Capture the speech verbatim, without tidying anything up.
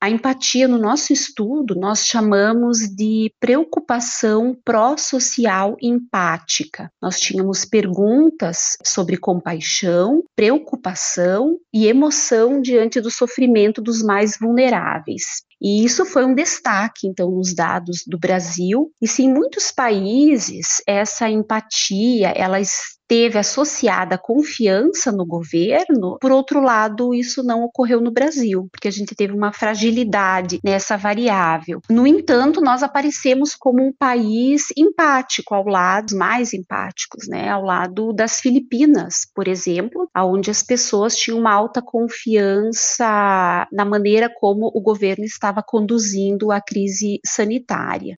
A empatia, no nosso estudo, nós chamamos de preocupação pró-social empática. Nós tínhamos perguntas sobre compaixão, preocupação e emoção diante do sofrimento dos mais vulneráveis. E isso foi um destaque, então, nos dados do Brasil. E se em muitos países essa empatia, ela esteve associada à confiança no governo, por outro lado, isso não ocorreu no Brasil, porque a gente teve uma fragilidade nessa variável. No entanto, nós aparecemos como um país empático, ao lado, mais empáticos, né, ao lado das Filipinas, por exemplo, onde as pessoas tinham uma alta confiança na maneira como o governo estava conduzindo a crise sanitária.